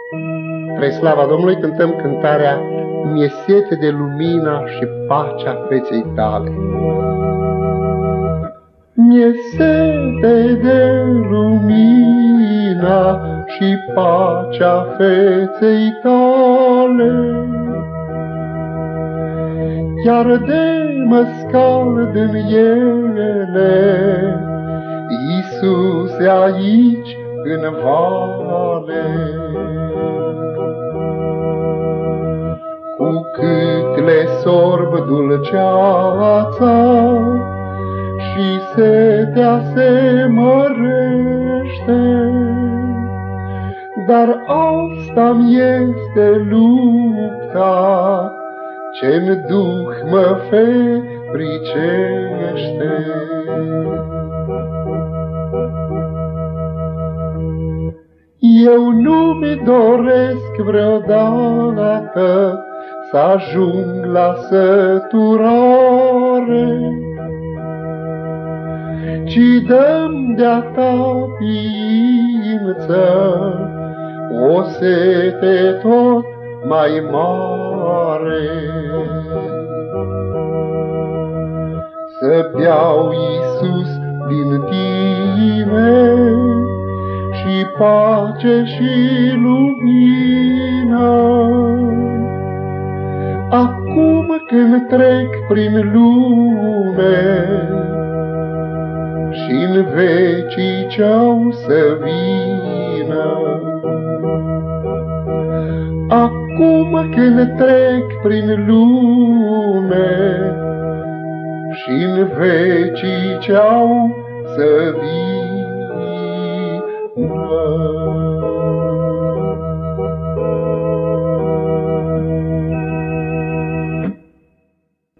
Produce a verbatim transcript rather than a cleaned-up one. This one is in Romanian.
Spre slava Domnului cântăm cântarea Mi-e sete de lumina și pacea feței tale. Mi-e sete de lumina și pacea feței tale, iar de mă scald în ele, Iisuse, aici în vale. Cu cât le sorb dulceața și setea se mărește, dar asta-mi este lupta ce-n duh mă febricește. Eu nu-mi doresc vreodată să ajung la săturare, ci dă-mi de-a ta ființă o sete tot mai mare. Să beau, Iisus, din tine și pace și lumină, acum când trec prin lume și-n vecii ce-au să vină. Acum când trec prin lume și-n vecii ce-au să vină.